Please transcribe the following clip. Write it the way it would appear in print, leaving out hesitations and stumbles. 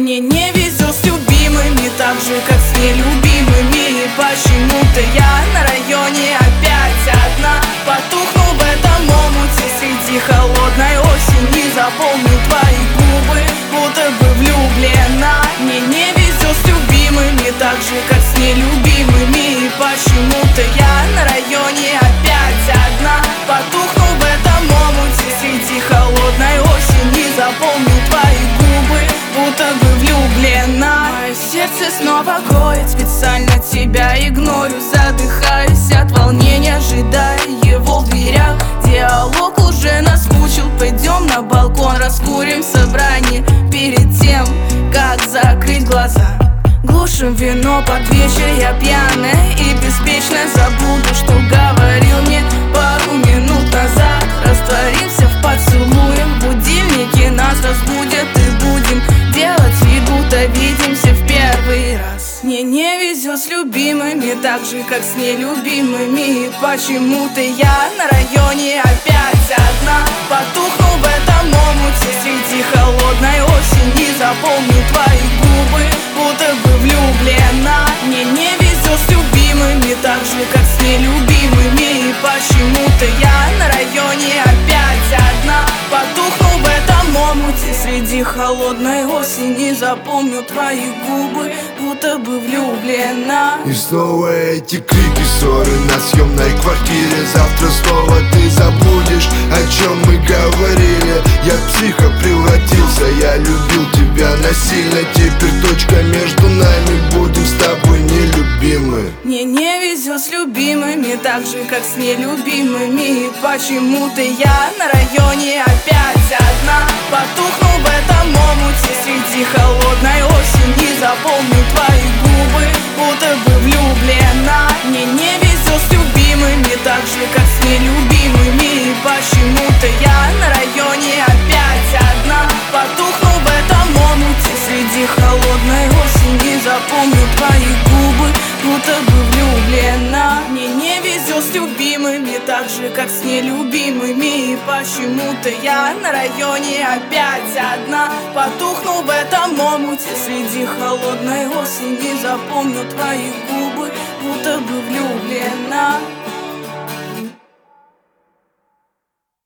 Мне не везет с любимыми, так же как с нелюбимыми. И почему-то я на районе опять одна. Потухну в этом омуте среди холодной осени. Запомню твои губы, будто бы влюблена. Мне не везет с любимыми, так же как с нелюбимыми. И почему-то я на районе опять одна. Потухну в этом омуте среди холодной осени. Запомню твои губы, будто бы влюблена. Мое сердце снова гоет, специально тебя игнорю. Задыхаюсь от волнения, ожидая его в дверях. Диалог уже наскучил, пойдем на балкон, раскурим собрание перед тем, как закрыть глаза. Глушим вино под вечер, я пьяная и беспечно забуду, что говорил мне пару минут назад. Растворимся в поцелуях, будильники нас разбудят и будем делать вид, будто видимся в первый раз. Мне не везет с любимыми, так же как с нелюбимыми. И почему-то я на районе опять одна. Потухну в этом омуте среди холодной осени. Запомню твои губы, будто бы влюблена. Мне не везет с любимыми, так же как с нелюбимыми. И почему-то я на районе опять одна. Потухну в этом омуте среди холодной осени. Запомню твои губы, будто бы влюблена. И снова эти крики, ссоры на съемной квартире. Завтра снова ты забудешь, о чем мы говорили. Я в психа превратился, я любил тебя насильно. Теперь точка между нами, будем с тобой нелюбимы. Мне не везет с любимыми, так же как с нелюбимыми. И почему-то я на районе опять одна. Потухну в этом омуте среди холодной осени. Запомню твои губы, будто бы влюблена. Мне не везет с любимыми, так же как с нелюбимыми. И почему-то я на районе опять одна. Потухну в этом омуте среди холодной осени. Запомню твои губы, будто бы влюблена. Мне не везет с любимыми, так же как с нелюбимыми. И почему-то я на районе опять одна. Потухну в этом омуте среди холодной осени. Запомню твои губы, будто бы влюблена.